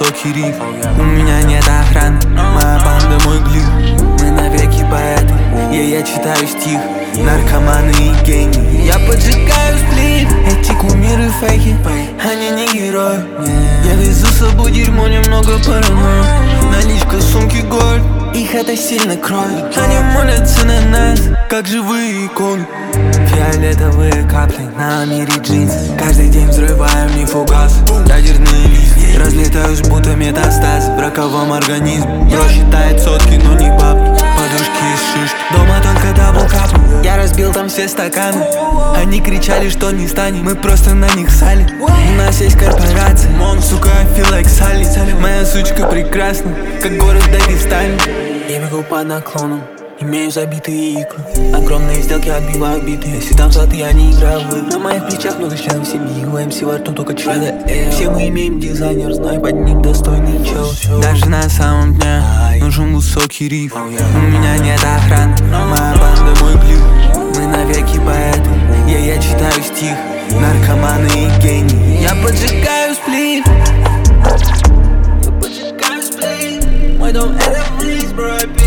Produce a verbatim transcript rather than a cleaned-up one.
высокий риф. У меня нет охраны, моя банда мой глиф. Мы навеки поэты, я, я читаю стих. Наркоманы и гении, я поджигаю сплит. Эти кумиры фейки, они не герои. Я везу с собой дерьмо, немного паранойи. Наличка, сумки, гольд, их это сильно кроет. Они молятся на нас, как живые иконы. Фиолетовые капли на мире джинс. Каждый день взрываю в них фугас. Ядерные листья, разлетаюсь будто метастаз в роковом организме. Бро считает сотки, но не бабки. Подушки из шишки, дома только даблкап. Я разбил там все стаканы. Они кричали, что не станем, мы просто на них сали. У нас есть корпорация, сука, I feel like Sally. Моя сучка прекрасна, как город Дагестан. Я бегу под наклоном, имею забитые иглы. Огромные сделки отбивают биты. Если там златы, я не играю в игры. На моих плечах много членов семьи. У эм си во рту только члена. Все мы имеем дизайнер, знай под ним достойный чел. Даже на самом дне нужен высокий риф. У меня нет охраны, моя банда мой глиф. Мы навеки поэты, я, я читаю стих. Наркоманы и гении, я поджигаю сплит. Я поджигаю сплит. Мой дом это близ, бро.